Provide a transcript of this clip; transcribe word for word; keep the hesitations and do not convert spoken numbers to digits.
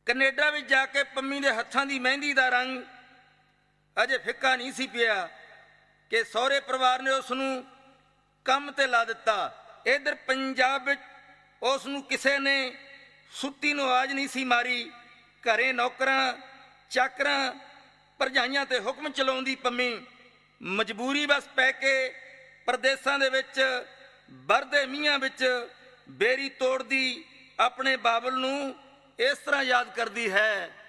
Canada ਵਿੱਚ ਜਾ ਕੇ ਪੰਮੀ ਦੇ ਹੱਥਾਂ ਦੀ ਮਹਿੰਦੀ ਦਾ ਰੰਗ ਅਜੇ ਫਿੱਕਾ ਨਹੀਂ ਸੀ ਪਿਆ ਕਿ ਸਹੁਰੇ ਪਰਿਵਾਰ ਨੇ ਉਸ ਨੂੰ ਕੰਮ ਤੇ ਲਾ ਦਿੱਤਾ। ਇੱਧਰ ਪੰਜਾਬ ਵਿੱਚ ਉਸ ਨੂੰ ਕਿਸੇ ਨੇ ਸੁੱਤੀ ਨੂੰ ਆਵਾਜ਼ ਨਹੀਂ ਸੀ ਮਾਰੀ। ਘਰੇ ਨੌਕਰਾਂ ਚਾਕਰਾਂ ਭਰਜਾਈਆਂ ਤੇ ਹੁਕਮ ਚਲਾਉਂਦੀ ਪੰਮੀ ਮਜਬੂਰੀ ਬਸ ਪੈ ਕੇ ਪ੍ਰਦੇਸਾਂ ਦੇ ਵਿੱਚ ਵਰਦੇ ਮੀਂਹਾਂ ਵਿੱਚ ਬੇਰੀ ਤੋੜਦੀ ਆਪਣੇ ਬਾਬਲ ਨੂੰ ਇਸ ਤਰ੍ਹਾਂ ਯਾਦ ਕਰਦੀ ਹੈ।